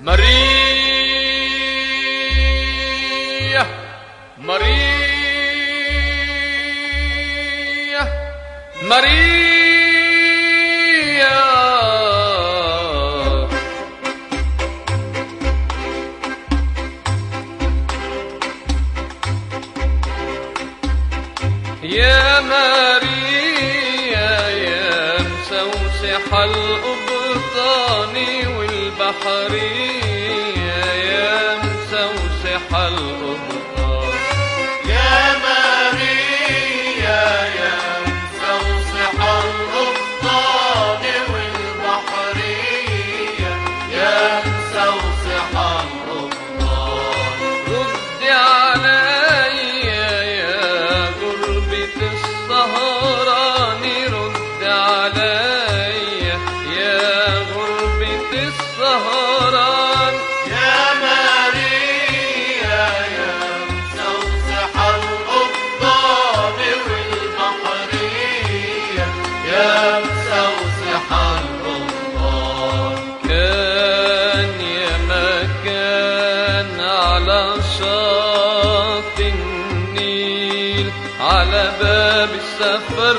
ماريا ماريا ماريا يا ماريا يا مسوسح الأبطان والبحرية يا مسوسح الأبطان يا ماريا يا مسوسح الأبطان والبحرية يا مسوسح الأبطان ردي عليا يا غربة السهران رد عليا يا غربة السهران يا ماريا يا مسوسح الأبطان والبحرية يا مسوسح الأبطان كان يا مكان على شاطئ النيل على باب السفر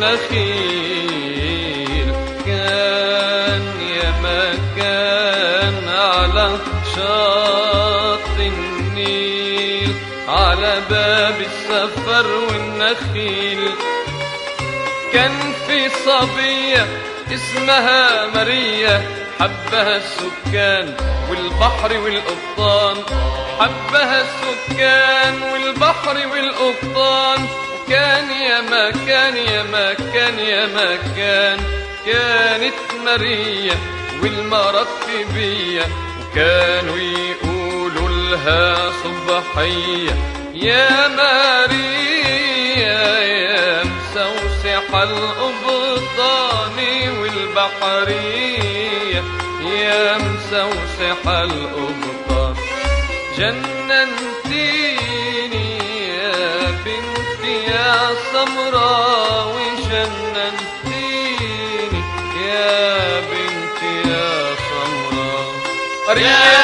والنخيل كان يا مكان على شاطئ النيل على باب السفر والنخيل كان في صبية اسمها ماريا حبها السكان والبحر والقبطان حبها السكان والبحر والقبطان وكان يا مكان يا مكان يا مكان كانت ماريا والمرض في بيا وكانوا يقولوا لها صبحية يا ماريا يا مسوسح الأبطان والبحرية يا مسوسح الأبطان جننتيني يا بنتي يا سمراء وجننتيني يا بنتي يا سمراء